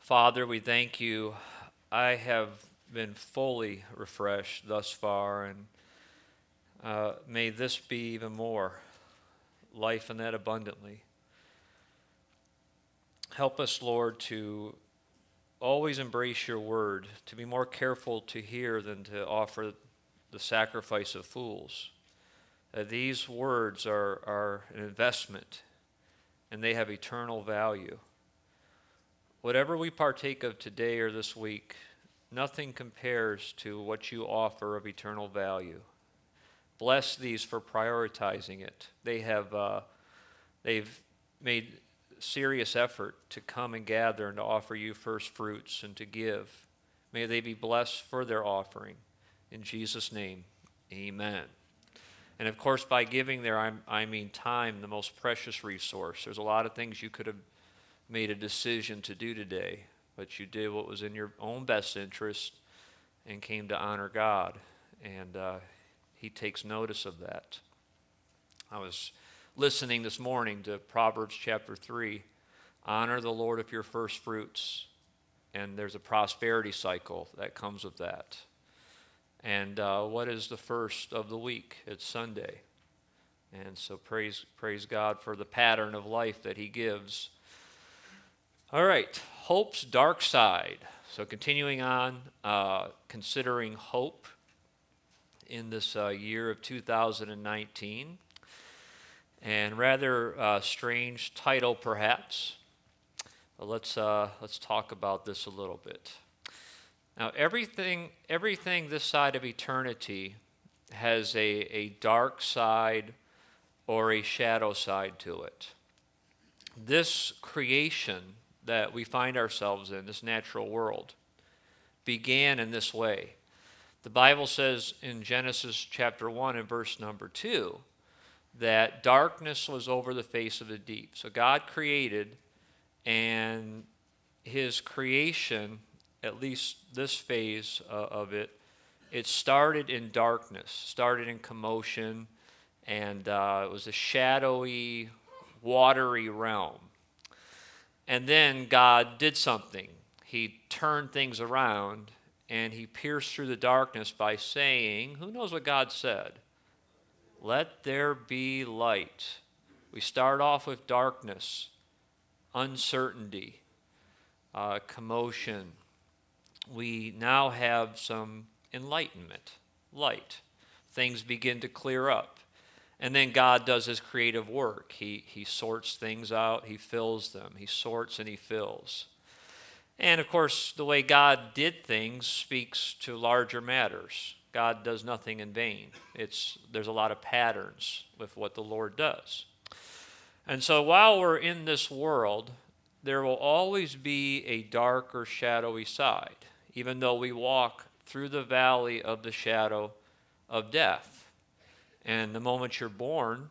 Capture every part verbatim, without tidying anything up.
Father, we thank you. I have been fully refreshed thus far, and uh, may this be even more life and that abundantly. Help us, Lord, to always embrace your word, to be more careful to hear than to offer the sacrifice of fools. Uh, these words are, are an investment, and they have eternal value. Whatever we partake of today or this week, nothing compares to what you offer of eternal value. Bless these for prioritizing it. They have, uh, they've made serious effort to come and gather and to offer you first fruits and to give. May they be blessed for their offering. In Jesus' name, amen. And of course, by giving there, I'm, I mean time, the most precious resource. There's a lot of things you could have made a decision to do today, but you did what was in your own best interest and came to honor God. And uh, he takes notice of that. I was listening this morning to Proverbs chapter three. Honor the Lord of your first fruits. And there's a prosperity cycle that comes with that. And uh, what is the first of the week? It's Sunday. And so praise, praise God for the pattern of life that he gives. All right, hope's dark side. So continuing on, uh, considering hope in this uh, year of two thousand nineteen. And rather uh, strange title, perhaps. But let's uh, let's talk about this a little bit. Now, everything everything this side of eternity has a, a dark side or a shadow side to it. This creation that we find ourselves in, this natural world, began in this way. The Bible says in Genesis chapter one and verse number two that darkness was over the face of the deep. So God created, and his creation, at least this phase uh, of it, it started in darkness, started in commotion, and uh, it was a shadowy, watery realm. And then God did something. He turned things around, and he pierced through the darkness by saying, who knows what God said? Let there be light. We start off with darkness, uncertainty, uh, commotion. We now have some enlightenment, light. Things begin to clear up. And then God does his creative work. He, he sorts things out. He fills them. He sorts and he fills. And, of course, the way God did things speaks to larger matters. God does nothing in vain. It's, there's a lot of patterns with what the Lord does. And so while we're in this world, there will always be a dark or shadowy side, even though we walk through the valley of the shadow of death. And the moment you're born,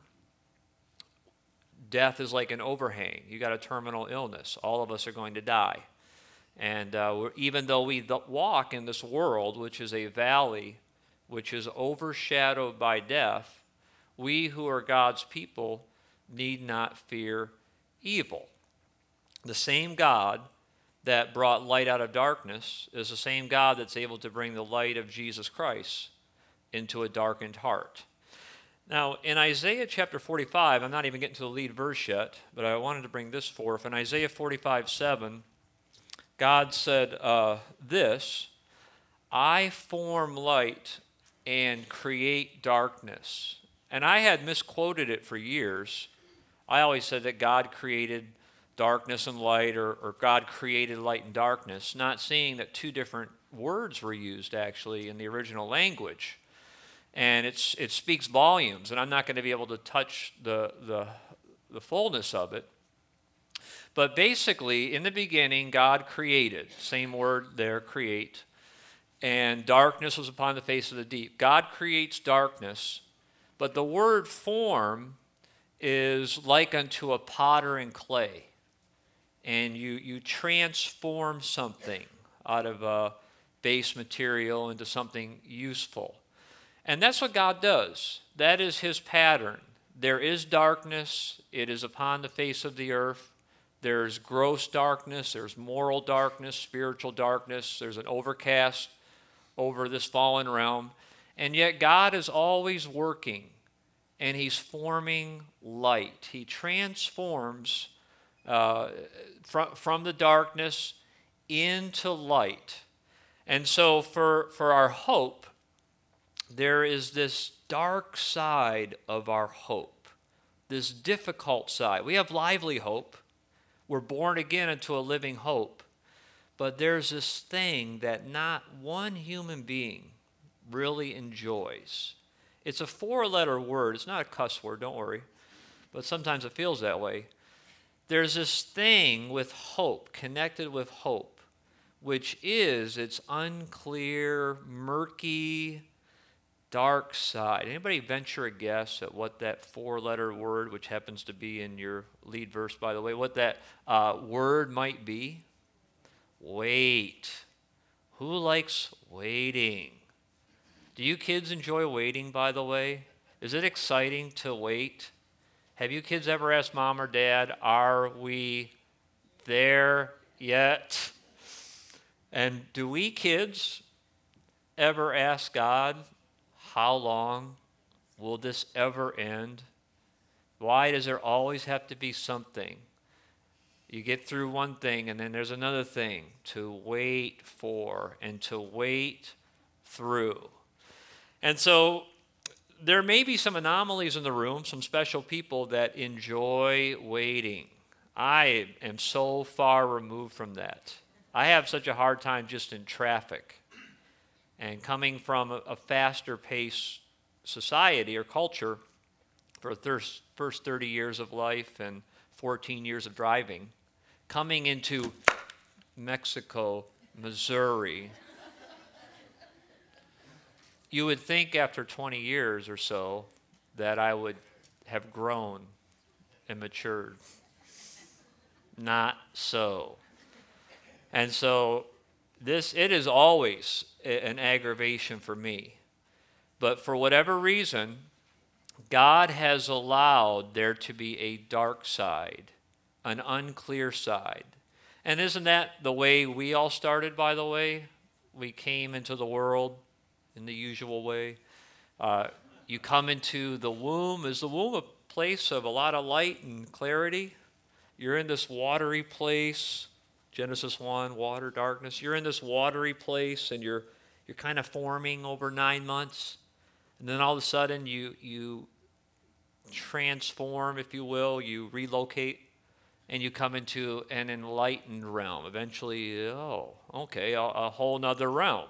death is like an overhang. You got a terminal illness. All of us are going to die. And uh, we're, even though we th- walk in this world, which is a valley, which is overshadowed by death, we who are God's people need not fear evil. The same God that brought light out of darkness is the same God that's able to bring the light of Jesus Christ into a darkened heart. Now, in Isaiah chapter forty-five, I'm not even getting to the lead verse yet, but I wanted to bring this forth. In Isaiah forty-five seven, God said uh, this, I form light and create darkness. And I had misquoted it for years. I always said that God created darkness and light, or, or God created light and darkness, not seeing that two different words were used actually in the original language. And it's, it speaks volumes, and I'm not going to be able to touch the, the, the fullness of it. But basically, in the beginning, God created, same word there, create, and darkness was upon the face of the deep. God creates darkness, but the word form is like unto a potter in clay. And you, you transform something out of a base material into something useful. And that's what God does. That is his pattern. There is darkness. It is upon the face of the earth. There's gross darkness, there's moral darkness, spiritual darkness, there's an overcast over this fallen realm. And yet God is always working, and he's forming light. He transforms uh, from, from the darkness into light. And so for, for our hope, there is this dark side of our hope, this difficult side. We have lively hope. We're born again into a living hope. But there's this thing that not one human being really enjoys. It's a four-letter word. It's not a cuss word, don't worry. But sometimes it feels that way. There's this thing with hope, connected with hope, which is its unclear, murky, dark side. Anybody venture a guess at what that four-letter word, which happens to be in your lead verse, by the way, what that uh, word might be? Wait. Who likes waiting? Do you kids enjoy waiting, by the way? Is it exciting to wait? Have you kids ever asked mom or dad, are we there yet? And do we kids ever ask God, how long will this ever end? Why does there always have to be something? You get through one thing, and then there's another thing to wait for and to wait through. And so there may be some anomalies in the room, some special people that enjoy waiting. I am so far removed from that. I have such a hard time just in traffic. And coming from a, a faster paced society or culture for the first thirty years of life and fourteen years of driving, coming into Mexico, Missouri, you would think after twenty years or so that I would have grown and matured. Not so. And so this, it is always an aggravation for me. But for whatever reason, God has allowed there to be a dark side, an unclear side. And isn't that the way we all started, by the way? We came into the world in the usual way. Uh, you come into the womb. Is the womb a place of a lot of light and clarity? You're in this watery place. Genesis one, water, darkness. You're in this watery place, and you're you're kind of forming over nine months. And then all of a sudden, you you transform, if you will. You relocate, and you come into an enlightened realm. Eventually, oh, okay, a, a whole nother realm.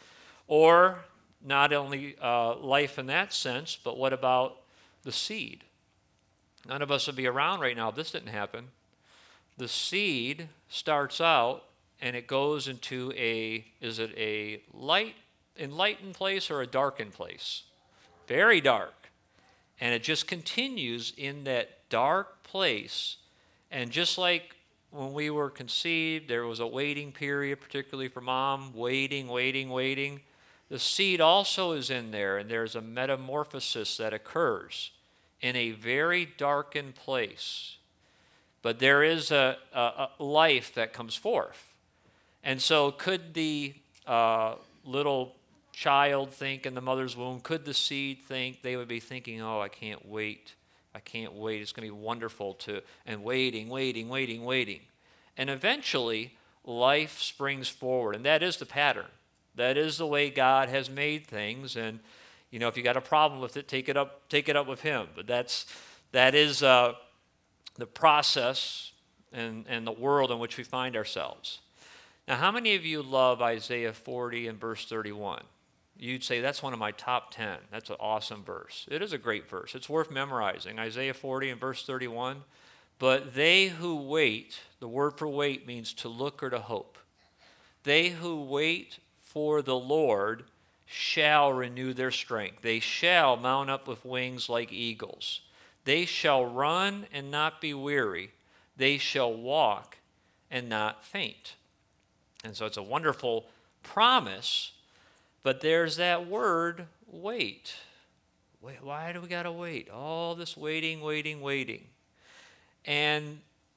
Or not only uh, life in that sense, but what about the seed? None of us would be around right now if this didn't happen. The seed starts out and it goes into a, is it a light, enlightened place or a darkened place? Very dark. And it just continues in that dark place. And just like when we were conceived, there was a waiting period, particularly for mom, waiting, waiting, waiting. The seed also is in there, and there's a metamorphosis that occurs in a very darkened place. But there is a, a, a life that comes forth. And so could the uh, little child think in the mother's womb, could the seed think, they would be thinking, oh, I can't wait. I can't wait. It's going to be wonderful to, and waiting, waiting, waiting, waiting. And eventually, life springs forward. And that is the pattern. That is the way God has made things. And, you know, if you got a problem with it, take it up, take it up with him. But that's, that is uh, the process and, and the world in which we find ourselves. Now, how many of you love Isaiah forty and verse thirty-one? You'd say, that's one of my top ten. That's an awesome verse. It is a great verse. It's worth memorizing. Isaiah forty and verse thirty-one. But they who wait, the word for wait means to look or to hope. They who wait for the Lord shall renew their strength. They shall mount up with wings like eagles. They shall run and not be weary. They shall walk and not faint. And so it's a wonderful promise, but there's that word, wait. Wait, why do we got to wait? All this waiting, waiting, waiting. And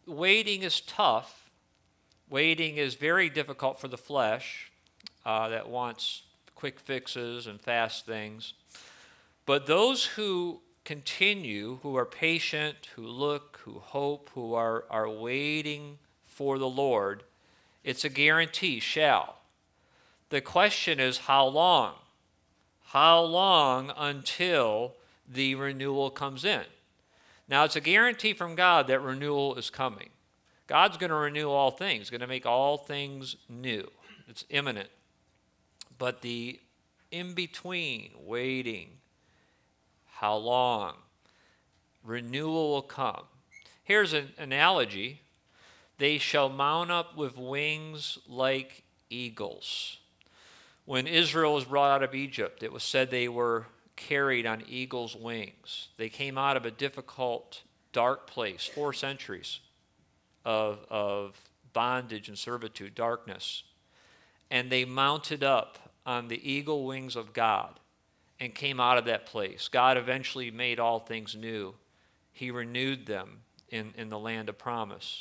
waiting is tough. Waiting is very difficult for the flesh uh, that wants quick fixes and fast things. But those who continue, who are patient, who look, who hope, who are, are waiting for the Lord, it's a guarantee, shall. The question is how long? How long until the renewal comes in? Now, it's a guarantee from God that renewal is coming. God's going to renew all things, going to make all things new. It's imminent. But the in-between, waiting, how long? Renewal will come. Here's an analogy. They shall mount up with wings like eagles. When Israel was brought out of Egypt, it was said they were carried on eagle's wings. They came out of a difficult, dark place, four centuries of, of bondage and servitude, darkness. And they mounted up on the eagle wings of God and came out of that place. God eventually made all things new. He renewed them in, in the land of promise.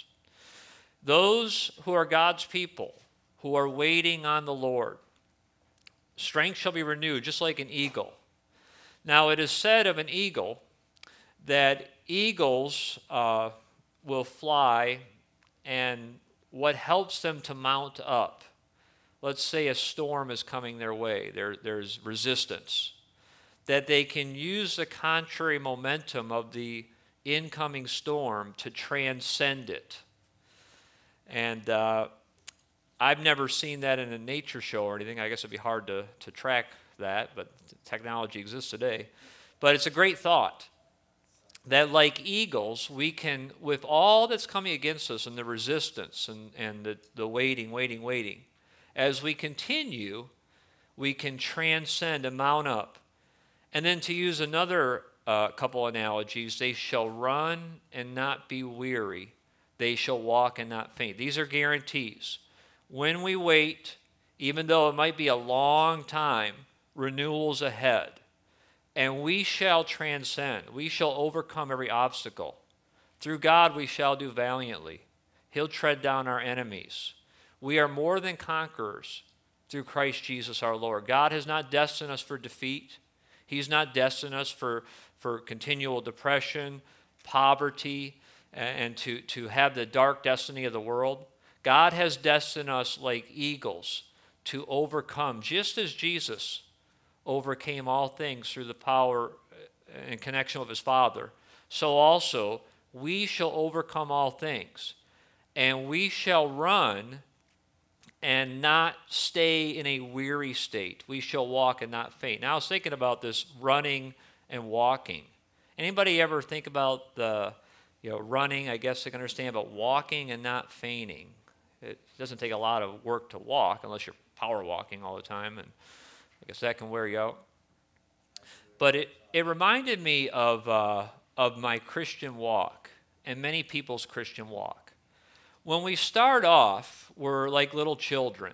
Those who are God's people, who are waiting on the Lord, strength shall be renewed, just like an eagle. Now, it is said of an eagle that eagles uh, will fly, and what helps them to mount up, let's say a storm is coming their way, there, there's resistance, that they can use the contrary momentum of the incoming storm to transcend it. And uh, I've never seen that in a nature show or anything. I guess it'd be hard to, to track that, but technology exists today. But it's a great thought that like eagles, we can, with all that's coming against us and the resistance and, and the, the waiting, waiting, waiting, as we continue, we can transcend and mount up. And then to use another uh, couple analogies, they shall run and not be weary. They shall walk and not faint. These are guarantees. When we wait, even though it might be a long time, renewal's ahead. And we shall transcend. We shall overcome every obstacle. Through God we shall do valiantly. He'll tread down our enemies. We are more than conquerors through Christ Jesus our Lord. God has not destined us for defeat. He's not destined us for, for continual depression, poverty, and to, to have the dark destiny of the world. God has destined us like eagles to overcome, just as Jesus overcame all things through the power and connection with his Father. So also, we shall overcome all things, and we shall run and not stay in a weary state. We shall walk and not faint. Now, I was thinking about this running and walking. Anybody ever think about the, you know, running, I guess I can understand, but walking and not fainting? It doesn't take a lot of work to walk unless you're power walking all the time, and I guess that can wear you out. But it, it reminded me of, uh, of my Christian walk and many people's Christian walk. When we start off, we're like little children.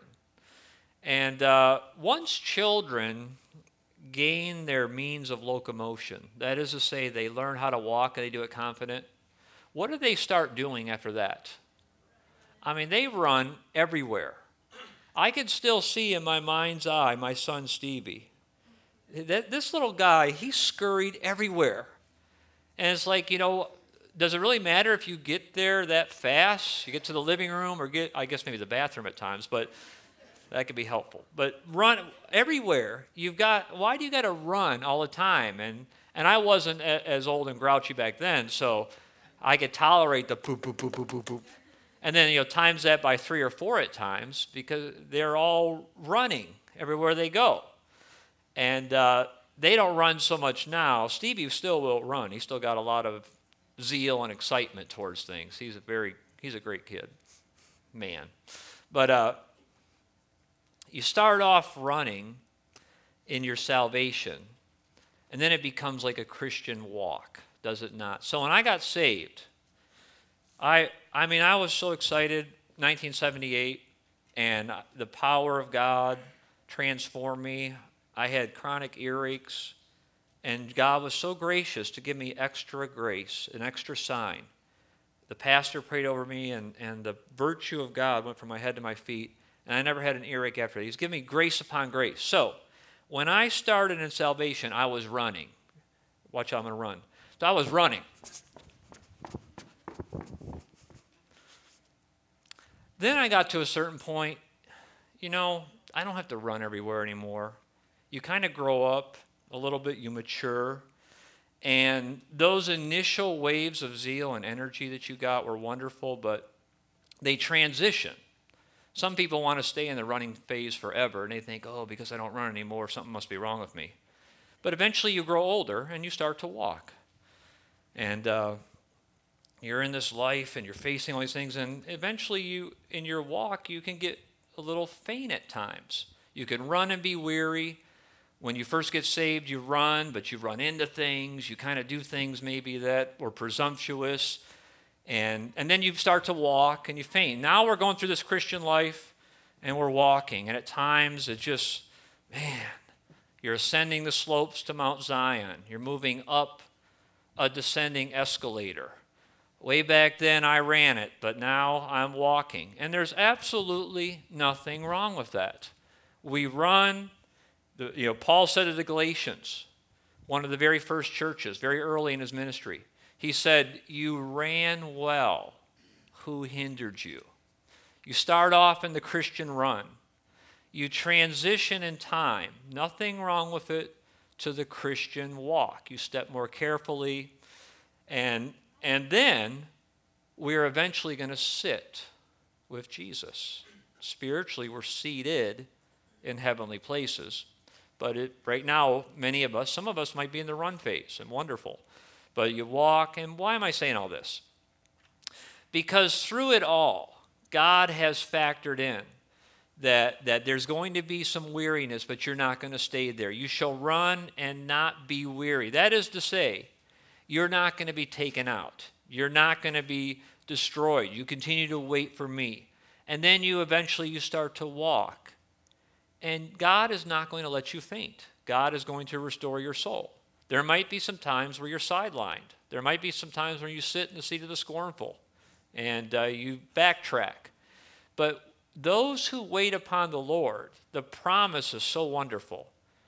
And uh, once children gain their means of locomotion, that is to say they learn how to walk and they do it confident, what do they start doing after that? I mean, they run everywhere. I can still see in my mind's eye my son Stevie. That, this little guy, he scurried everywhere. And it's like, you know, does it really matter if you get there that fast? You get to the living room or get, I guess maybe the bathroom at times, but that could be helpful. But run everywhere. You've got, why do you got to run all the time? And and I wasn't a, as old and grouchy back then, so I could tolerate the poop, poop, poop, poop, poop, poop. And then, you know, times that by three or four at times because they're all running everywhere they go. And uh, they don't run so much now. Stevie still will run. He's still got a lot of zeal and excitement towards things. He's a very, he's a great kid, man. But uh, you start off running in your salvation, and then it becomes like a Christian walk, does it not? So when I got saved, I, I mean, I was so excited, nineteen seventy-eight, and the power of God transformed me. I had chronic earaches, and God was so gracious to give me extra grace, an extra sign, the pastor prayed over me, and, and the virtue of God went from my head to my feet, and I never had an earache after that. He's given me grace upon grace. So when I started in salvation, I was running. Watch how I'm going to run. So I was running. Then I got to a certain point, you know, I don't have to run everywhere anymore. You kind of grow up a little bit, you mature, and those initial waves of zeal and energy that you got were wonderful, but they transition. Some people want to stay in the running phase forever, and they think, oh, because I don't run anymore, something must be wrong with me. But eventually you grow older, and you start to walk. And uh, you're in this life, and you're facing all these things, and eventually you, in your walk, you can get a little faint at times. You can run and be weary. When you first get saved, you run, but you run into things. You kind of do things maybe that were presumptuous. And, and then you start to walk and you faint. Now we're going through this Christian life and we're walking. And at times it just, man, you're ascending the slopes to Mount Zion. You're moving up a descending escalator. Way back then I ran it, but now I'm walking. And there's absolutely nothing wrong with that. We run, the, you know, Paul said to the Galatians, one of the very first churches, very early in his ministry, he said, you ran well. Who hindered you? You start off in the Christian run. You transition in time. Nothing wrong with it to the Christian walk. You step more carefully. And, and then we're eventually going to sit with Jesus. Spiritually, we're seated in heavenly places. But it, right now, many of us, some of us might be in the run phase, and wonderful. But you walk, and why am I saying all this? Because through it all, God has factored in that, that there's going to be some weariness, but you're not going to stay there. You shall run and not be weary. That is to say, you're not going to be taken out. You're not going to be destroyed. You continue to wait for me. And then you eventually you start to walk. And God is not going to let you faint. God is going to restore your soul. There might be some times where you're sidelined. There might be some times where you sit in the seat of the scornful and uh, you backtrack. But those who wait upon the Lord, the promise is so wonderful.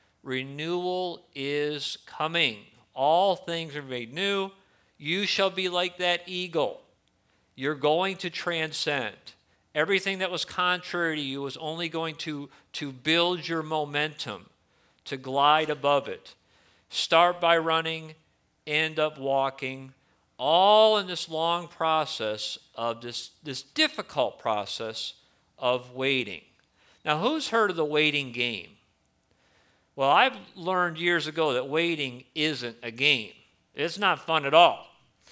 Renewal is coming. All things are made new. You shall be like that eagle. You're going to transcend. Everything that was contrary to you is only going to, to build your momentum, to glide above it. Start by running, end up walking, all in this long process of this, this difficult process of waiting. Now, who's heard of the waiting game? Well, I've learned years ago that waiting isn't a game. It's not fun at all.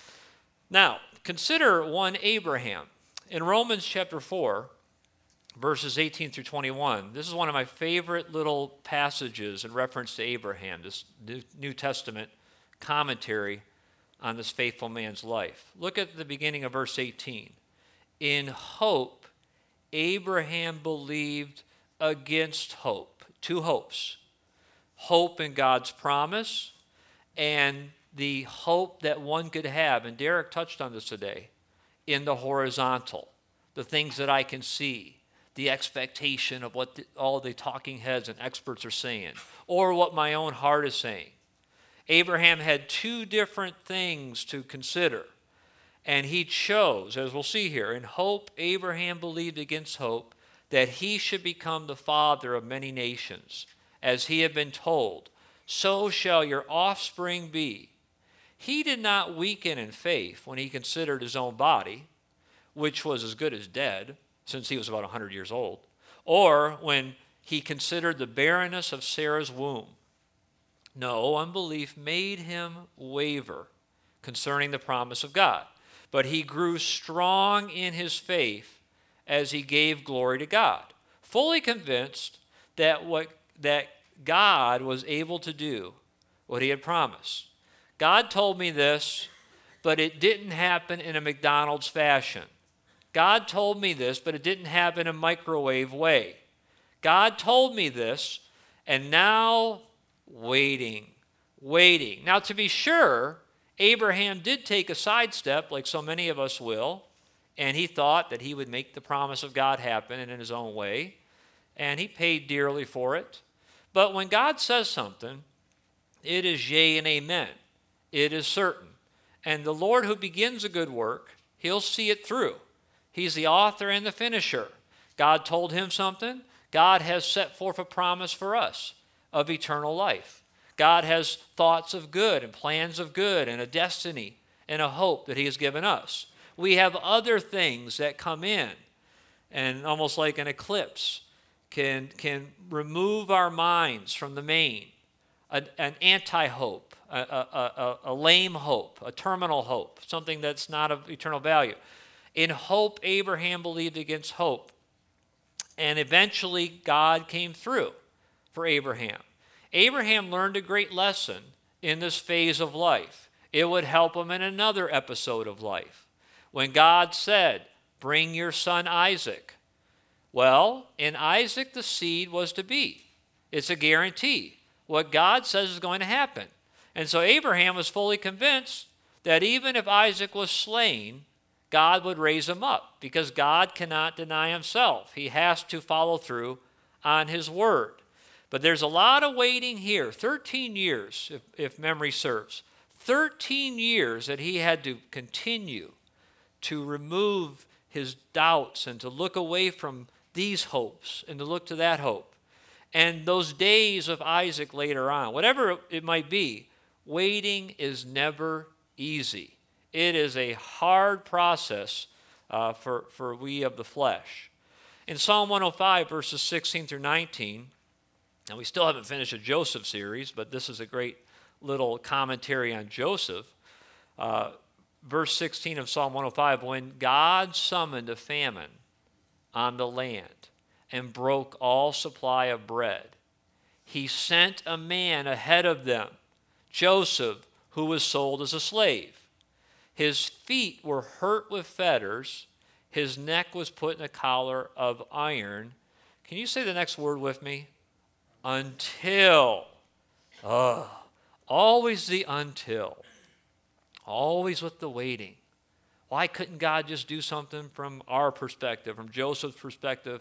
Now, consider one Abraham. In Romans chapter four, verses eighteen through twenty-one, this is one of my favorite little passages in reference to Abraham, this New Testament commentary on this faithful man's life. Look at the beginning of verse eighteen. In hope, Abraham believed against hope. Two hopes. Hope in God's promise and the hope that one could have, and Derek touched on this today, in the horizontal, the things that I can see, the expectation of what the, all the talking heads and experts are saying, or what my own heart is saying. Abraham had two different things to consider, and he chose, as we'll see here, in hope, Abraham believed against hope that he should become the father of many nations, as he had been told, so shall your offspring be. He did not weaken in faith when he considered his own body, which was as good as dead, since he was about one hundred years old, or when he considered the barrenness of Sarah's womb. No, unbelief made him waver concerning the promise of God, but he grew strong in his faith as he gave glory to God, fully convinced that what that God was able to do what he had promised. God told me this, but it didn't happen in a McDonald's fashion. God told me this, but it didn't happen in a microwave way. God told me this, and now waiting, waiting. Now, to be sure, Abraham did take a sidestep, like so many of us will, and he thought that he would make the promise of God happen in his own way, and he paid dearly for it. But when God says something, it is yea and amen. It is certain. And the Lord who begins a good work, he'll see it through. He's the author and the finisher. God told him something. God has set forth a promise for us of eternal life. God has thoughts of good and plans of good and a destiny and a hope that he has given us. We have other things that come in, and almost like an eclipse can, can remove our minds from the main, a, an anti-hope, a, a, a, a lame hope, a terminal hope, something that's not of eternal value. In hope, Abraham believed against hope, and eventually God came through for Abraham. Abraham learned a great lesson in this phase of life. It would help him in another episode of life. When God said, bring your son Isaac. Well, in Isaac the seed was to be. It's a guarantee. What God says is going to happen. And so Abraham was fully convinced that even if Isaac was slain, God would raise him up, because God cannot deny himself. He has to follow through on his word. But there's a lot of waiting here, thirteen years, if, if memory serves. thirteen years that he had to continue to remove his doubts and to look away from these hopes and to look to that hope. And those days of Isaac later on, whatever it might be, waiting is never easy. It is a hard process uh, for, for we of the flesh. In Psalm one oh five, verses sixteen through nineteen, and we still haven't finished a Joseph series, but this is a great little commentary on Joseph. Uh, verse sixteen of Psalm one oh five, when God summoned a famine on the land and broke all supply of bread, he sent a man ahead of them, Joseph, who was sold as a slave. His feet were hurt with fetters. His neck was put in a collar of iron. Can you say the next word with me? Until. Oh, always the until. Always with the waiting. Why couldn't God just do something from our perspective, from Joseph's perspective,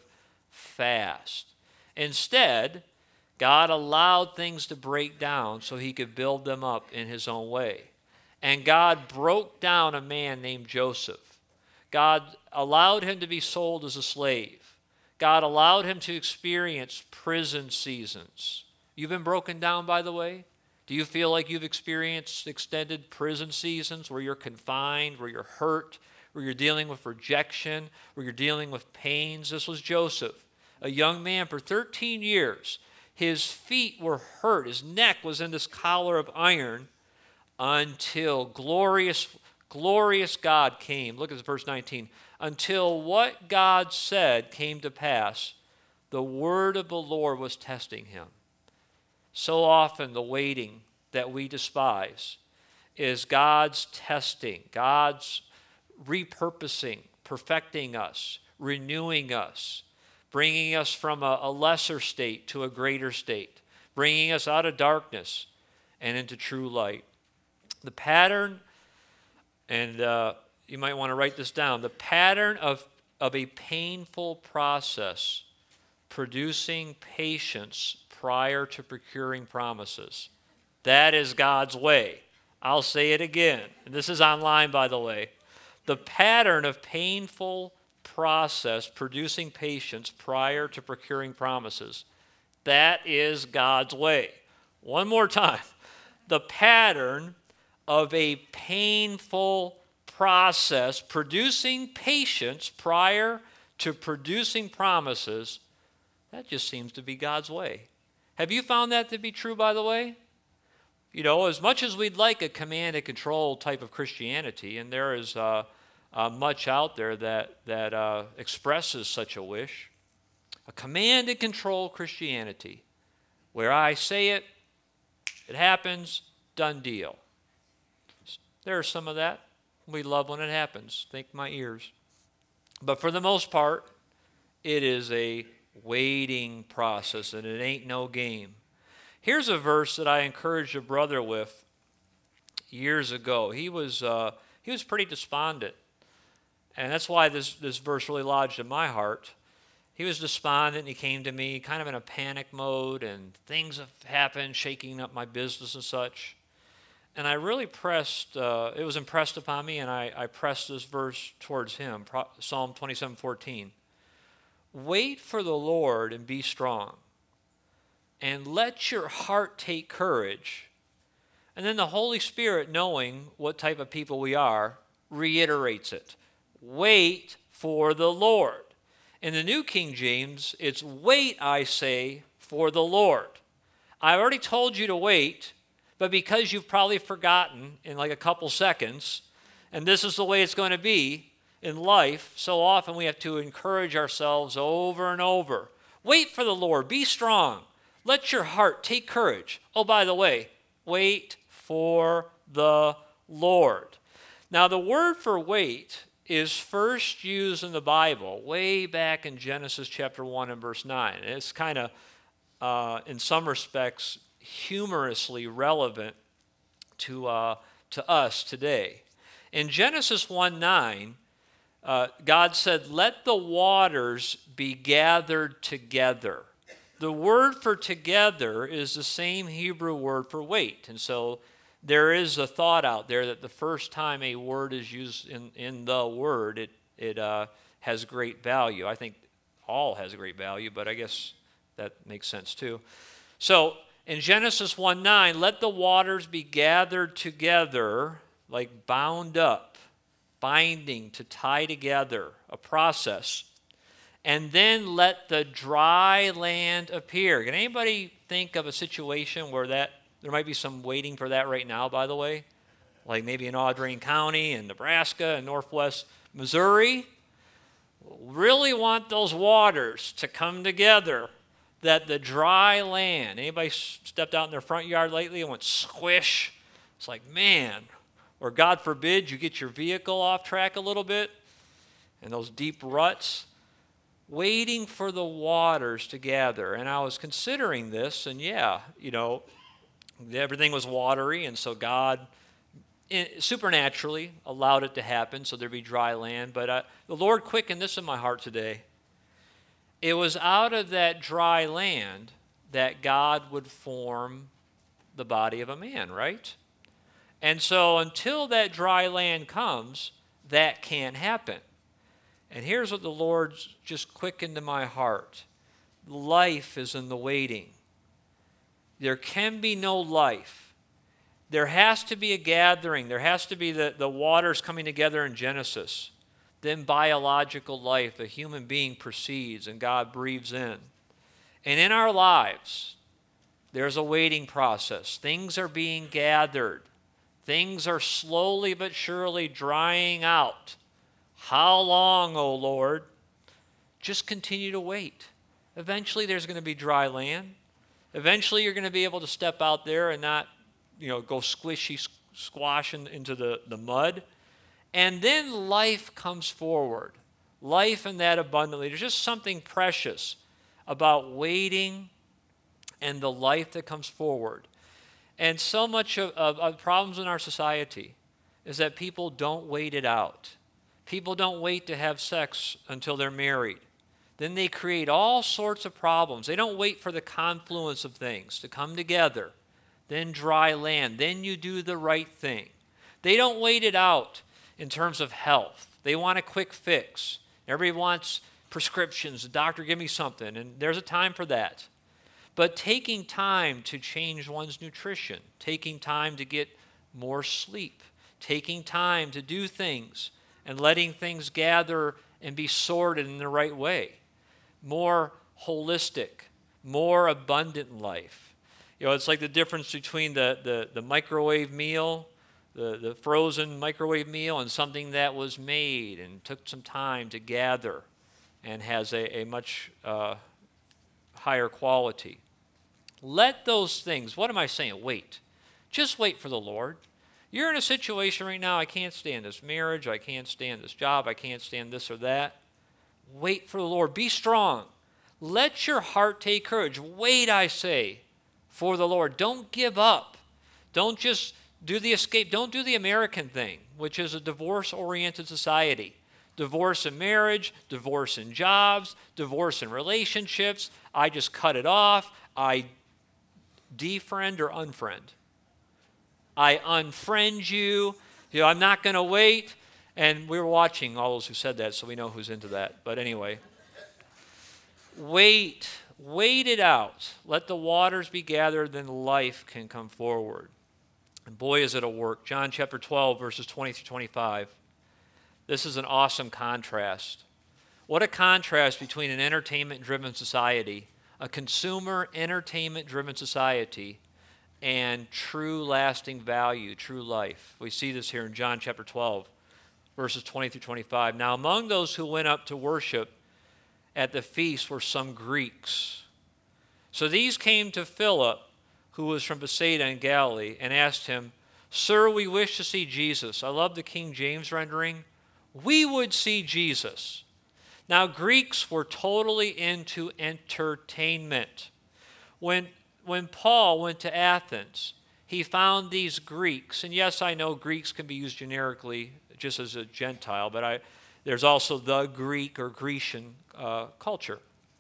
fast? Instead, God allowed things to break down so he could build them up in his own way. And God broke down a man named Joseph. God allowed him to be sold as a slave. God allowed him to experience prison seasons. You've been broken down, by the way? Do you feel like you've experienced extended prison seasons where you're confined, where you're hurt, where you're dealing with rejection, where you're dealing with pains? This was Joseph, a young man for thirteen years. His feet were hurt. His neck was in this collar of iron until glorious, glorious God came. Look at verse nineteen. Until what God said came to pass, the word of the Lord was testing him. So often the waiting that we despise is God's testing, God's repurposing, perfecting us, renewing us, bringing us from a, a lesser state to a greater state, bringing us out of darkness and into true light. The pattern, and uh, you might want to write this down, the pattern of, of a painful process producing patience prior to procuring promises. That is God's way. I'll say it again. And this is online, by the way. The pattern of painful process producing patience prior to procuring promises. That is God's way. One more time. The pattern of a painful process producing patience prior to producing promises, that just seems to be God's way. Have you found that to be true, by the way? You know, as much as we'd like a command and control type of Christianity, and there is uh, uh, much out there that, that uh, expresses such a wish, a command and control Christianity, where I say it, it happens, done deal. There's some of that. We love when it happens. Think my ears. But for the most part, it is a waiting process, and it ain't no game. Here's a verse that I encourage a brother with years ago. He was uh, he was pretty despondent. And that's why this, this verse really lodged in my heart. He was despondent, and he came to me kind of in a panic mode, and things have happened, shaking up my business and such. And I really pressed, uh, it was impressed upon me, and I, I pressed this verse towards him, Psalm twenty-seven fourteen. Wait for the Lord and be strong, and let your heart take courage. And then the Holy Spirit, knowing what type of people we are, reiterates it. Wait for the Lord. In the New King James, it's wait, I say, for the Lord. I already told you to wait, but because you've probably forgotten in like a couple seconds, and this is the way it's going to be in life, so often we have to encourage ourselves over and over. Wait for the Lord. Be strong. Let your heart take courage. Oh, by the way, wait for the Lord. Now, the word for wait is first used in the Bible way back in Genesis chapter one and verse nine. And it's kind of, uh, in some respects, humorously relevant to, uh, to us today. In Genesis one nine, uh, God said, let the waters be gathered together. The word for together is the same Hebrew word for wait. And so there is a thought out there that the first time a word is used in, in the word, it, it uh, has great value. I think all has great value, but I guess that makes sense too. So in Genesis one nine, let the waters be gathered together, like bound up, binding, to tie together, a process. And then let the dry land appear. Can anybody think of a situation where that there might be some waiting for that right now, by the way? Like maybe in Audrain County and Nebraska and northwest Missouri. Really want those waters to come together, that the dry land. Anybody stepped out in their front yard lately and went squish? It's like, man. Or God forbid you get your vehicle off track a little bit and those deep ruts. Waiting for the waters to gather. And I was considering this, and yeah, you know, everything was watery, and so God supernaturally allowed it to happen so there'd be dry land. But uh, the Lord quickened this in my heart today. It was out of that dry land that God would form the body of a man, right? And so until that dry land comes, that can't happen. And here's what the Lord just quickened in my heart. Life is in the waiting. There can be no life. There has to be a gathering. There has to be the, the waters coming together in Genesis. Then biological life, a human being proceeds and God breathes in. And in our lives, there's a waiting process. Things are being gathered. Things are slowly but surely drying out. How long, O Lord? Just continue to wait. Eventually there's going to be dry land. Eventually you're going to be able to step out there and not, you know, go squishy, squash in, into the, the mud. And then life comes forward. Life in that abundantly. There's just something precious about waiting and the life that comes forward. And so much of, of, of problems in our society is that people don't wait it out. People don't wait to have sex until they're married. Then they create all sorts of problems. They don't wait for the confluence of things to come together. Then dry land. Then you do the right thing. They don't wait it out in terms of health. They want a quick fix. Everybody wants prescriptions. The doctor, give me something. And there's a time for that. But taking time to change one's nutrition, taking time to get more sleep, taking time to do things, and letting things gather and be sorted in the right way. More holistic, more abundant life. You know, it's like the difference between the, the, the microwave meal, the, the frozen microwave meal, and something that was made and took some time to gather and has a, a much uh, higher quality. Let those things, what am I saying? Wait. Just wait for the Lord. You're in a situation right now, I can't stand this marriage, I can't stand this job, I can't stand this or that. Wait for the Lord. Be strong. Let your heart take courage. Wait, I say, for the Lord. Don't give up. Don't just Do the escape. Don't do the American thing, which is a divorce-oriented society. Divorce in marriage, divorce in jobs, divorce in relationships. I just cut it off. I defriend or unfriend. I unfriend you. You know, I'm not going to wait. And we were watching all those who said that, so we know who's into that. But anyway, wait. Wait it out. Let the waters be gathered, then life can come forward. And boy, is it a work. John chapter twelve, verses twenty through twenty-five. This is an awesome contrast. What a contrast between an entertainment-driven society, a consumer entertainment-driven society, and true lasting value, true life. We see this here in John chapter twelve, verses twenty through twenty-five. Now, among those who went up to worship at the feast were some Greeks. So these came to Philip, who was from Bethsaida in Galilee, and asked him, "Sir, we wish to see Jesus." I love the King James rendering. We would see Jesus. Now, Greeks were totally into entertainment. When, when Paul went to Athens, he found these Greeks, and yes, I know Greeks can be used generically just as a Gentile, but I, there's also the Greek or Grecian uh, culture.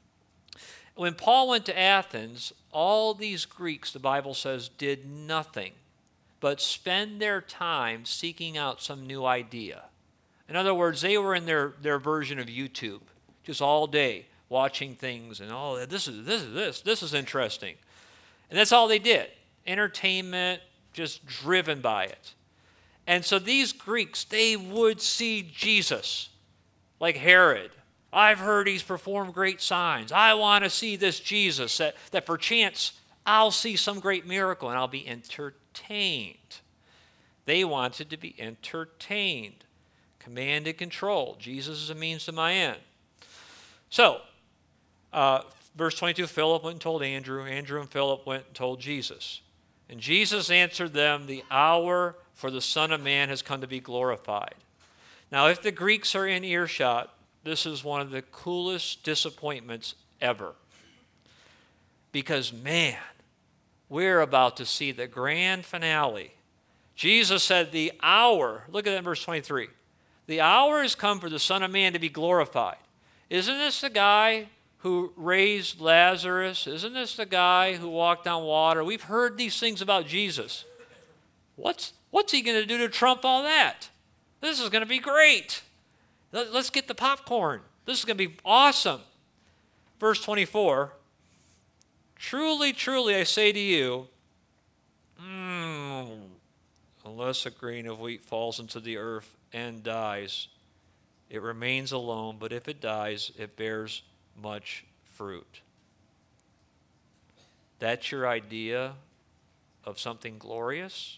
When Paul went to Athens, all these Greeks, the Bible says, did nothing but spend their time seeking out some new idea. In other words, they were in their, their version of YouTube, just all day watching things and, oh, this is this is this, this is interesting. And that's all they did. Entertainment, just driven by it. And so these Greeks, they would see Jesus, like Herod. I've heard he's performed great signs. I want to see this Jesus, that, that perchance I'll see some great miracle and I'll be entertained. They wanted to be entertained. Command and control. Jesus is a means to my end. So, uh, verse twenty-two, Philip went and told Andrew. Andrew and Philip went and told Jesus. And Jesus answered them, "The hour for the Son of Man has come to be glorified." Now, if the Greeks are in earshot, this is one of the coolest disappointments ever. Because, man, we're about to see the grand finale. Jesus said, the hour, look at that in verse twenty-three. The hour has come for the Son of Man to be glorified. Isn't this the guy who raised Lazarus? Isn't this the guy who walked on water? We've heard these things about Jesus. What's, what's he going to do to trump all that? This is going to be great. Let's get the popcorn. This is going to be awesome. Verse twenty-four, truly, truly, I say to you, mm, unless a grain of wheat falls into the earth and dies, it remains alone, but if it dies, it bears much fruit. That's your idea of something glorious?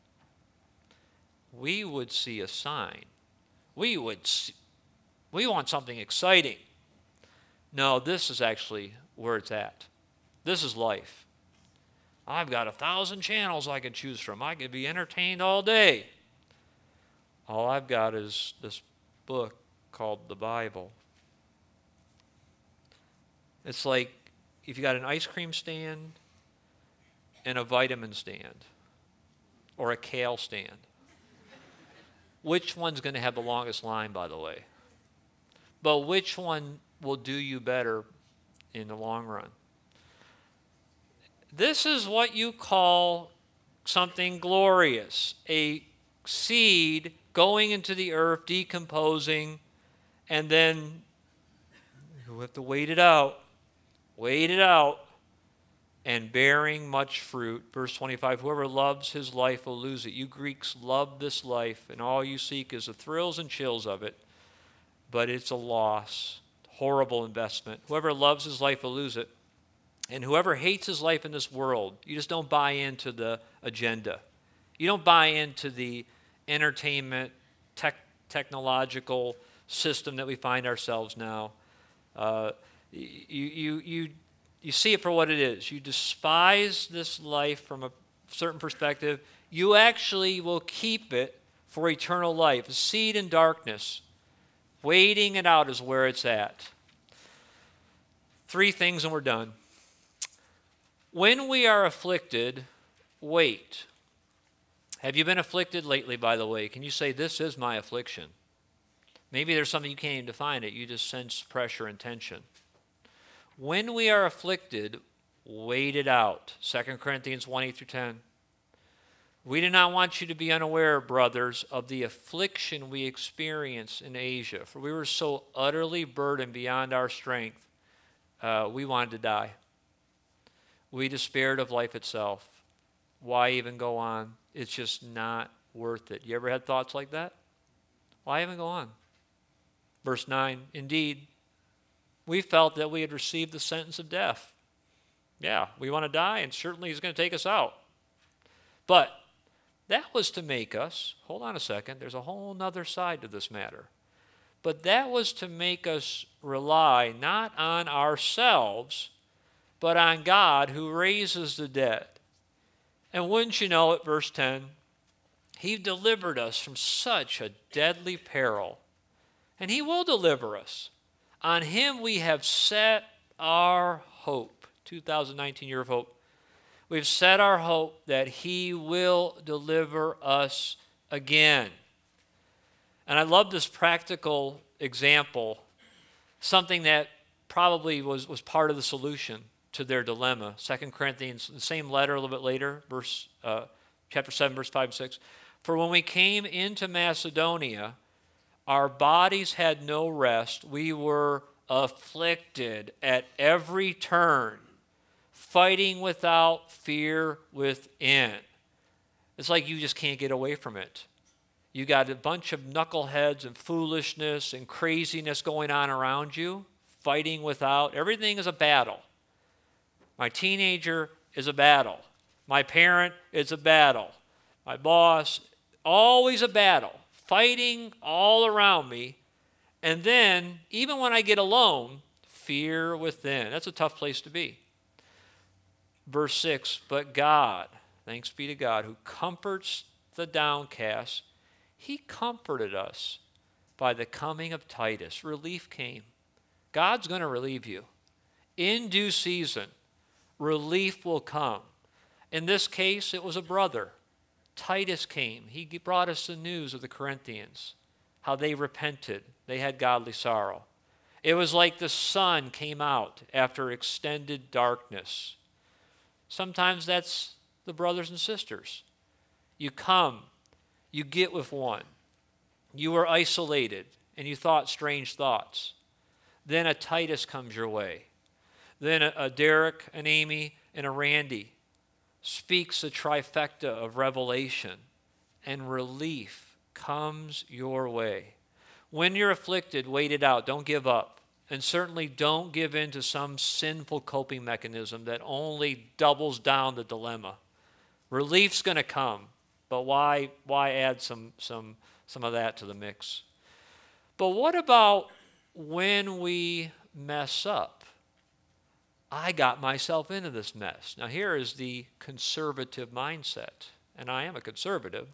We would see a sign. We would see, we want something exciting. No, this is actually where it's at. This is life. I've got a thousand channels I can choose from. I could be entertained all day. All I've got is this book called the Bible. It's like if you got an ice cream stand and a vitamin stand or a kale stand. Which one's going to have the longest line, by the way? But which one will do you better in the long run? This is what you call something glorious. A seed going into the earth, decomposing, and then you have to wait it out. Wait it out. And bearing much fruit. Verse twenty-five, whoever loves his life will lose it. You Greeks love this life, and all you seek is the thrills and chills of it. But it's a loss. Horrible investment. Whoever loves his life will lose it. And whoever hates his life in this world, you just don't buy into the agenda. You don't buy into the entertainment, tech, technological system that we find ourselves now. Uh, you, you, you, you see it for what it is. You despise this life from a certain perspective. You actually will keep it for eternal life. A seed in darkness. Waiting it out is where it's at. Three things and we're done. When we are afflicted, wait. Have you been afflicted lately, by the way? Can you say, this is my affliction? Maybe there's something you can't even define it. You just sense pressure and tension. When we are afflicted, wait it out. Second Corinthians one, eight through ten. We do not want you to be unaware, brothers, of the affliction we experienced in Asia, for we were so utterly burdened beyond our strength, uh, we wanted to die. We despaired of life itself. Why even go on? It's just not worth it. You ever had thoughts like that? Why even go on? Verse nine, indeed, we felt that we had received the sentence of death. Yeah, we want to die, and certainly he's going to take us out. But that was to make us, hold on a second, there's a whole other side to this matter. But that was to make us rely not on ourselves, but on God who raises the dead. And wouldn't you know it, verse ten, he delivered us from such a deadly peril, and he will deliver us. On him we have set our hope. two thousand nineteen year of hope. We've set our hope that he will deliver us again. And I love this practical example, something that probably was, was part of the solution to their dilemma. Second Corinthians, the same letter a little bit later, verse uh, chapter seven, verse five and six. For when we came into Macedonia, our bodies had no rest. We were afflicted at every turn, fighting without, fear within. It's like you just can't get away from it. You got a bunch of knuckleheads and foolishness and craziness going on around you, fighting without. Everything is a battle. My teenager is a battle. My parent is a battle. My boss, always a battle. Fighting all around me. And then, even when I get alone, fear within. That's a tough place to be. Verse six, but God, thanks be to God, who comforts the downcast, he comforted us by the coming of Titus. Relief came. God's going to relieve you. In due season, relief will come. In this case, it was a brother. Titus came. He brought us the news of the Corinthians, how they repented. They had godly sorrow. It was like the sun came out after extended darkness. Sometimes that's the brothers and sisters. You come, you get with one. You were isolated and you thought strange thoughts. Then a Titus comes your way. Then a, a Derek, an Amy, and a Randy speaks a trifecta of revelation, and relief comes your way. When you're afflicted, wait it out. Don't give up. And certainly don't give in to some sinful coping mechanism that only doubles down the dilemma. Relief's going to come, but why, why add some, some, some of that to the mix? But what about when we mess up? I got myself into this mess. Now here is the conservative mindset, and I am a conservative,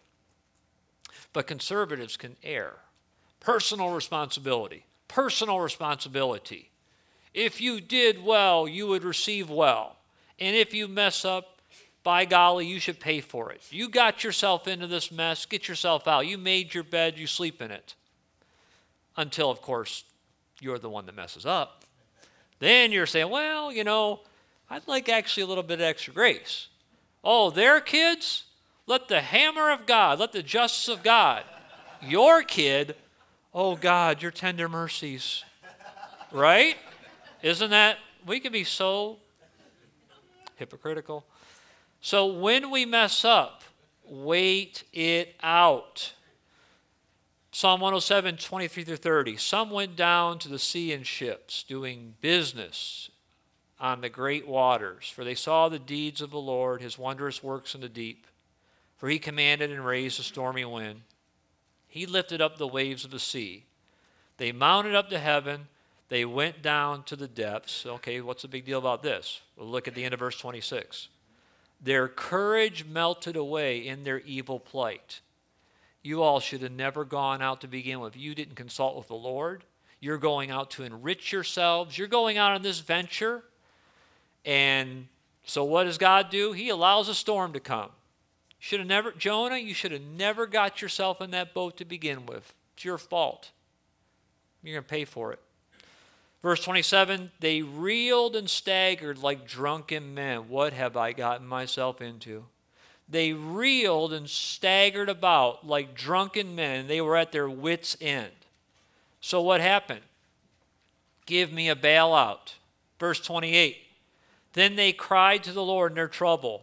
but conservatives can err. Personal responsibility. Personal responsibility. If you did well, you would receive well. And if you mess up, by golly, you should pay for it. You got yourself into this mess, get yourself out. You made your bed, you sleep in it. Until, of course, you're the one that messes up. Then you're saying, well, you know, I'd like actually a little bit of extra grace. Oh, their kids? Let the hammer of God, let the justice of God. Your kid, oh God, your tender mercies. Right? Isn't that, we can be so hypocritical. So when we mess up, wait it out. Psalm one oh seven, twenty-three through thirty. Some went down to the sea in ships, doing business on the great waters, for they saw the deeds of the Lord, his wondrous works in the deep. For he commanded and raised a stormy wind. He lifted up the waves of the sea. They mounted up to heaven. They went down to the depths. Okay, what's the big deal about this? We'll look at the end of verse twenty-six. Their courage melted away in their evil plight. You all should have never gone out to begin with. You didn't consult with the Lord. You're going out to enrich yourselves. You're going out on this venture. And so what does God do? He allows a storm to come. Should have never, Jonah, you should have never got yourself in that boat to begin with. It's your fault. You're going to pay for it. Verse twenty-seven, they reeled and staggered like drunken men. What have I gotten myself into? They reeled and staggered about like drunken men. They were at their wits' end. So what happened? Give me a bailout. Verse twenty-eight, then they cried to the Lord in their trouble.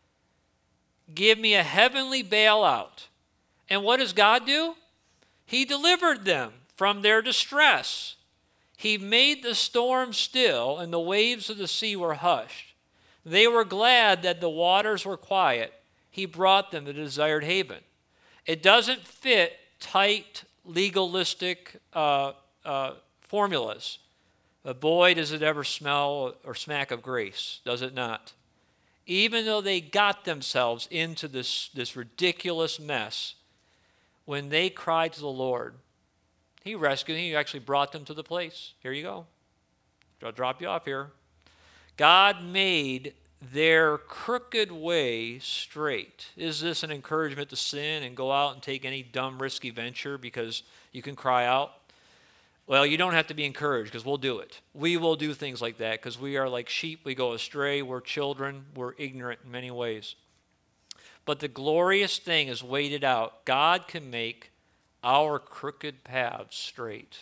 Give me a heavenly bailout. And what does God do? He delivered them from their distress. He made the storm still, and the waves of the sea were hushed. They were glad that the waters were quiet. He brought them to the desired haven. It doesn't fit tight, legalistic uh, uh, formulas. But boy, does it ever smell or smack of grace, does it not? Even though they got themselves into this, this ridiculous mess, when they cried to the Lord, He rescued them. He actually brought them to the place. Here you go. I'll drop you off here. God made their crooked way straight. Is this an encouragement to sin and go out and take any dumb, risky venture because you can cry out? Well, you don't have to be encouraged because we'll do it. We will do things like that because we are like sheep. We go astray. We're children. We're ignorant in many ways. But the glorious thing is waited out. God can make our crooked paths straight.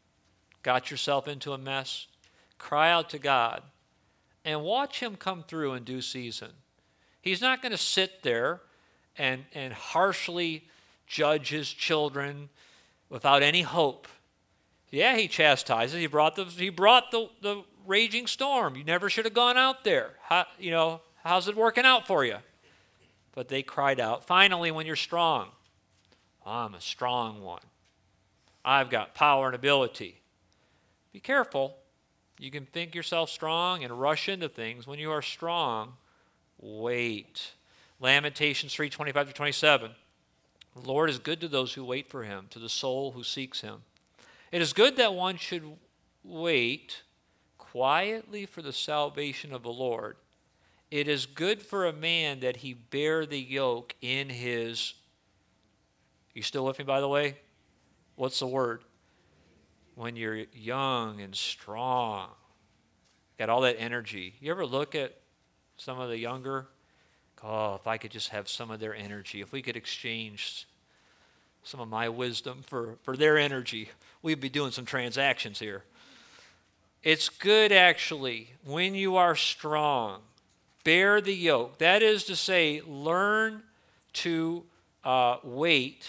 Got yourself into a mess? Cry out to God and watch Him come through in due season. He's not going to sit there and, and harshly judge His children without any hope. Yeah, He chastises. He brought the He brought the, the raging storm. You never should have gone out there. How, you know, how's it working out for you? But they cried out. Finally, when you're strong, I'm a strong one. I've got power and ability. Be careful. You can think yourself strong and rush into things. When you are strong, wait. Lamentations three twenty-five to twenty-seven. The Lord is good to those who wait for Him, to the soul who seeks Him. It is good that one should wait quietly for the salvation of the Lord. It is good for a man that he bear the yoke in his... You still with me, by the way? What's the word? When you're young and strong. Got all that energy. You ever look at some of the younger? Oh, if I could just have some of their energy. If we could exchange some of my wisdom for, for their energy, we'd be doing some transactions here. It's good, actually, when you are strong. Bear the yoke. That is to say, learn to uh, wait.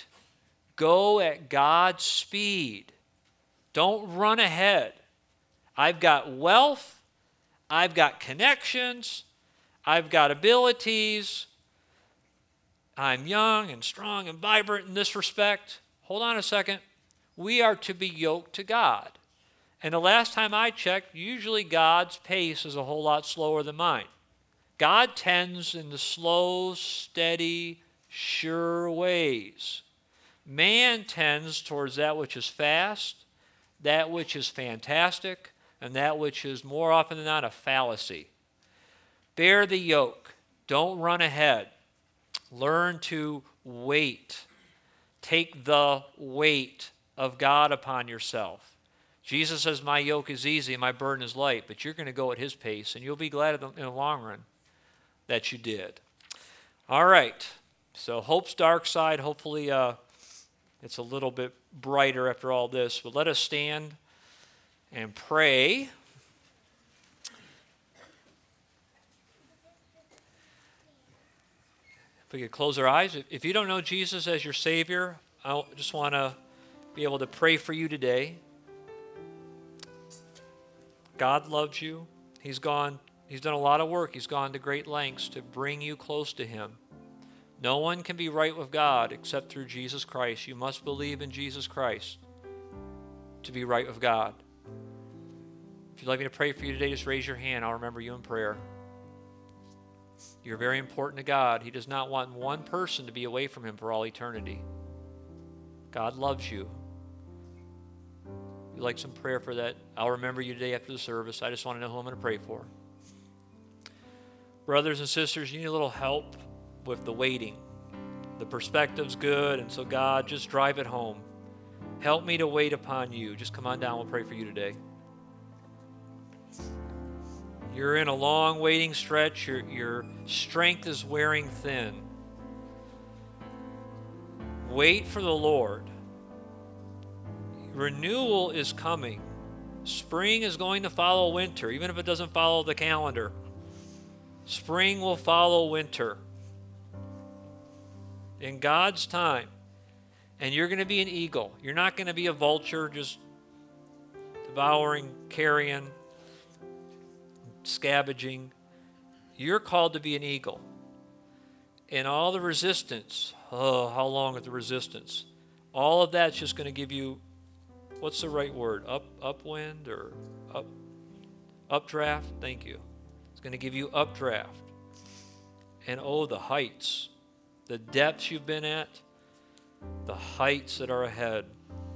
Go at God's speed. Don't run ahead. I've got wealth. I've got connections. I've got abilities. I'm young and strong and vibrant in this respect. Hold on a second. We are to be yoked to God. And the last time I checked, usually God's pace is a whole lot slower than mine. God tends in the slow, steady, sure ways. Man tends towards that which is fast, that which is fantastic, and that which is more often than not a fallacy. Bear the yoke. Don't run ahead. Learn to wait. Take the weight of God upon yourself. Jesus says, my yoke is easy and my burden is light, but you're going to go at His pace, and you'll be glad in the long run that you did. All right. So hope's dark side. Hopefully uh, it's a little bit brighter after all this. But let us stand and pray. If we could close our eyes. If you don't know Jesus as your Savior, I just want to be able to pray for you today. God loves you. He's gone, He's done a lot of work. He's gone to great lengths to bring you close to Him. No one can be right with God except through Jesus Christ. You must believe in Jesus Christ to be right with God. If you'd like me to pray for you today, just raise your hand. I'll remember you in prayer. You're very important to God. He does not want one person to be away from Him for all eternity. God loves you. If you'd like some prayer for that, I'll remember you today after the service. I just want to know who I'm going to pray for. Brothers and sisters, you need a little help with the waiting. the perspective's good, and so God, just drive it home. Help me to wait upon you. Just come on down. We'll pray for you today. You're in a long waiting stretch. Your, your strength is wearing thin. Wait for the Lord. Renewal is coming. Spring is going to follow winter, even if it doesn't follow the calendar. Spring will follow winter in God's time. And you're going to be an eagle. You're not going to be a vulture just devouring, carrion, scavenging. You're called to be an eagle. And all the resistance, oh, how long is the resistance? All of that's just going to give you, what's the right word? Up, upwind or up, updraft? Thank you. It's going to give you updraft. And oh, the heights, the depths you've been at, the heights that are ahead.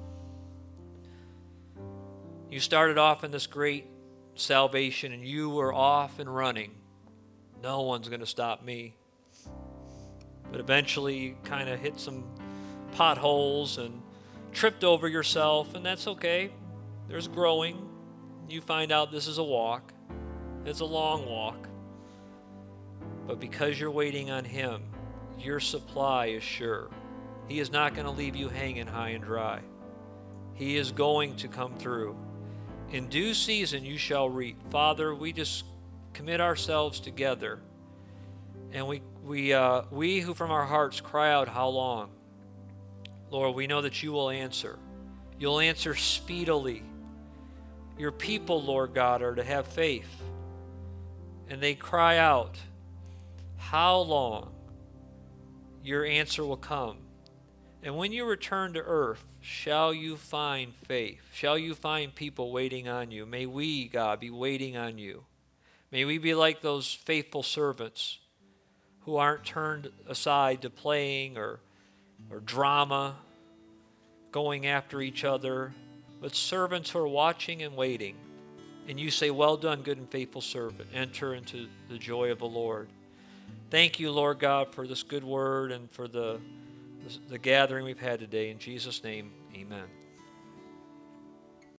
You started off in this great salvation and you were off and running. No one's going to stop me. But eventually you kind of hit some potholes and tripped over yourself, and that's okay. There's growing. You find out this is a walk. It's a long walk. But because you're waiting on Him, your supply is sure. He is not going to leave you hanging high and dry. He is going to come through. In due season you shall reap. Father, we just commit ourselves together, and we we uh, we who from our hearts cry out, how long? Lord, we know that you will answer. You'll answer speedily. Your people, Lord God, are to have faith, and they cry out, how long? Your answer will come. And when you return to earth, shall you find faith? Shall you find people waiting on you? May we, God, be waiting on you. May we be like those faithful servants who aren't turned aside to playing or, or drama, going after each other, but servants who are watching and waiting. And you say, well done, good and faithful servant. Enter into the joy of the Lord. Thank you, Lord God, for this good word and for the the gathering we've had today. In Jesus' name, amen.